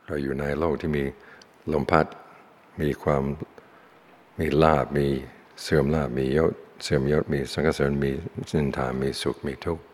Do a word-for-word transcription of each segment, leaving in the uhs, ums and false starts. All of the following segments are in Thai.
เราอยู่ในโลกที่มีลมพัดมีความมีลาภมีเสื่อมลาภมียศเสื่อมยศมีสังเสริญมีนินทามีสุขมีทุกข์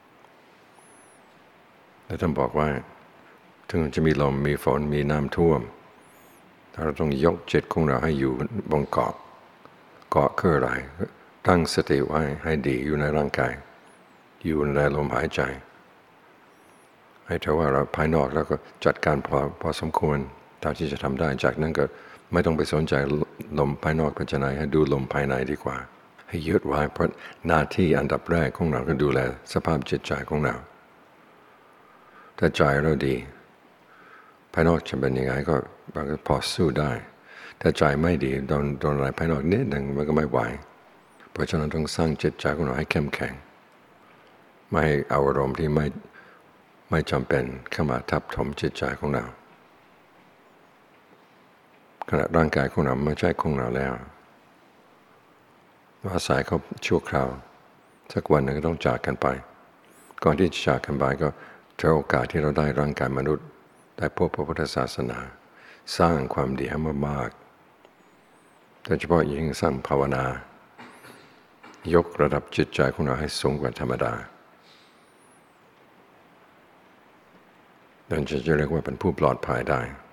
แล้วท่านบอกว่าถึงจะมีลมมีฝนมีน้ำท่วมเราต้องยกจิตของเราให้อยู่บนเกาะเกาะคืออะไรตั้งสติไว้ให้ดีอยู่ในร่างกายอยู่ในลมหายใจให้เท่าว่าเราภายนอกแล้วก็จัดการพอพอสมควรเท่าที่จะทำได้จากนั้นก็ไม่ต้องไปสนใจลมภายนอกเป็นจะไหนให้ดูลมภายในดีกว่าให้ยึดไว้เพราะหน้าที่อันดับแรกของเราก็ดูแลสภาพจิตใจของเราถ้าใจเราดีภายนอกจะเป็นยังไงก็มันก็พอสู้ได้ถ้าใจไม่ดีโดนโดนอะไรภายนอกนิดหนึ่งมันก็ไม่ไหวเพราะฉะนั้นต้องสร้างจิตใจของเราให้เข้มแข็งไม่ให้อารมณ์ที่ไม่ไม่จำเป็นเข้ามาทับถมจิตใจของเราขณะร่างกายของเราไม่ใช่ของเราแล้วอาศัยเขาชั่วคราวสักวันหนึ่งก็ต้องจากกันไปก่อนที่จะจากกันไปก็เจอโอกาสที่เราได้ร่างกายมนุษย์ได้พบพระพุทธศาสนาสร้างความดีให้มากๆโดยเฉพาะยิ่งสร้างภาวนายกระดับจิตใจของเราให้สูงกว่าธรรมดานั่นจะเรียกว่าเป็นผู้ปลอดภัยได้